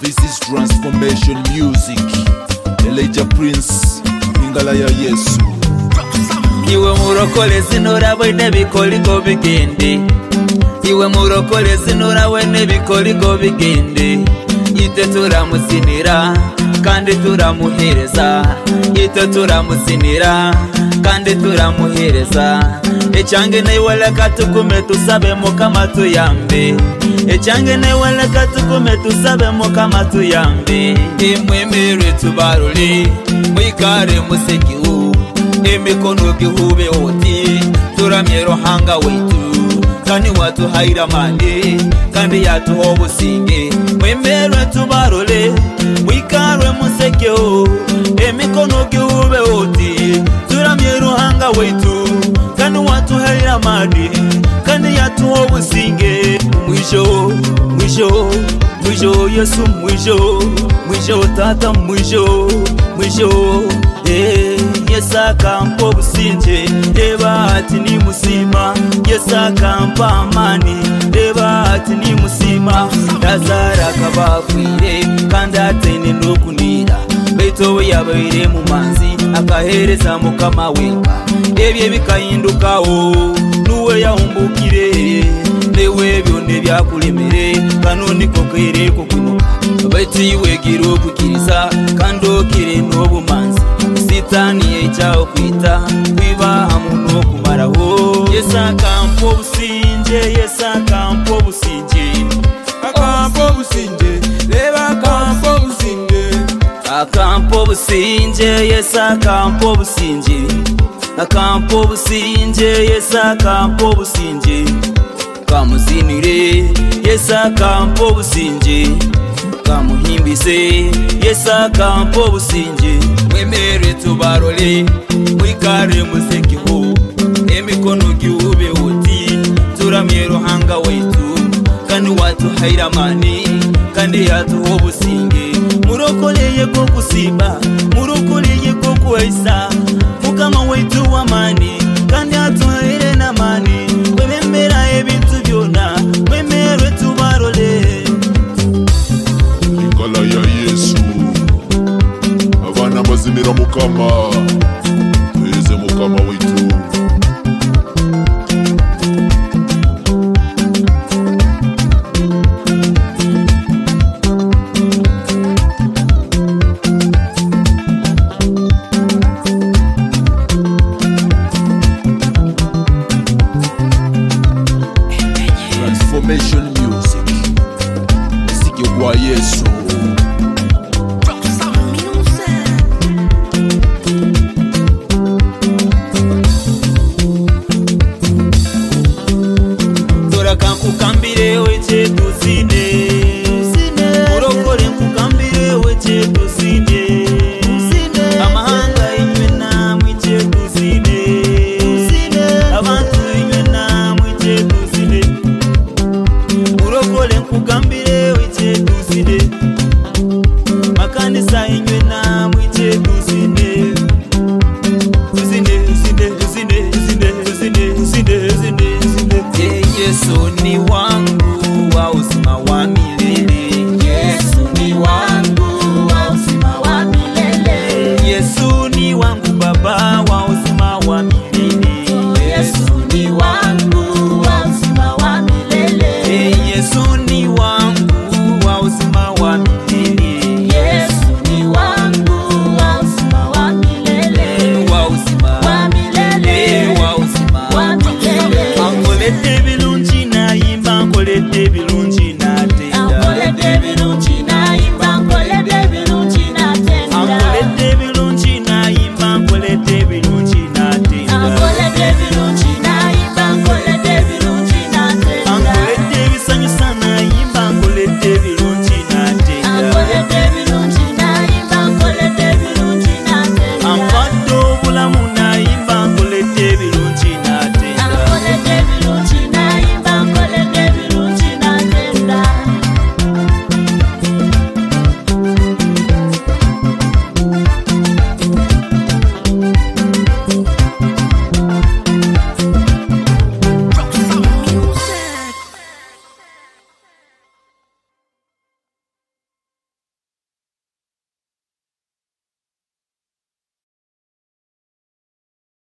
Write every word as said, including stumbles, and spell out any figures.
This is transformation music. Elijah Prince, Ingala ya Yesu. Iwe murokole zinura wene bikoli go bigende. Iwe murokole zinura wene bikoli go bigende. Ite turamusinira kandi turamuhereza. Ite turamusinira kandi turamuhereza. Echange ne wala katukume tusabe mukama tuyambe. Echange ne wala katukume tusabe mukama tuyambe. Imwemere tubarule mwikare musekiu. Emikono gihube oti turamye rohanga wetu kandi watu haira mande kandi yatu obusinge mwemerwe tubarole mwikarwe musekeo emikono gihube oti turamye rohanga wetu kandi watu haira mande kandi yatu obusinge mwisho mwisho mwisho Yesu mwisho mwisho tata mwisho mwisho eh Yesa kampo businje deba ati ni musima Yesa kampa amani deba ati ni musima Lazara kabafire kanda atene nokunira Beto yabaire mu manzi akahereza mukama weka Ebye bikahindukaho nuwe yahumbukire Newe byone byakulemere kanoni kokere kokunuka Beti wegiro kukiriza kando kire nobu manzi Sitani echao kwita kwiba hamuno kumaraho Yesa kampo businje Yesa kampo businje Akampo businje Leba kampo businje Akampo businje Yesa kampo businje Akampo businje Yesa kampo businje Kamuzinire Yesa kampo businje Kamuhimbise Yesa kampo businje Mwemere tubarole mwikare musekiho emikono giube oti turamye rohanga wetu kandi watu hairamani kandi yatu obusinge murokoleye ko kusiba murokoleye ko kuisa mukama wetu wamani kandi yatu haire na mani mwemera ebintu byona mwemere tubarole Ingala ya Yesu. Abana bazimira mukama tuhereze mukama wetu. Transformation music. Musiki wa Yesu.